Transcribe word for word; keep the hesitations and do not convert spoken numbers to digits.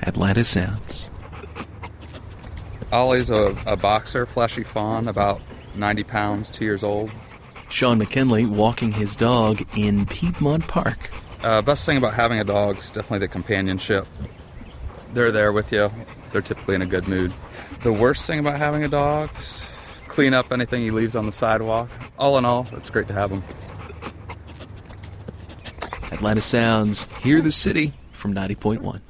Atlanta Sounds. Ollie's a, a boxer, fleshy fawn, about ninety pounds, two years old. Sean McKinley walking his dog in Piedmont Park. Uh, best thing about having a dog is definitely the companionship. They're there with you. They're typically in a good mood. The worst thing about having a dog is clean up anything he leaves on the sidewalk. All in all, it's great to have him. Atlanta Sounds, hear the city from ninety point one.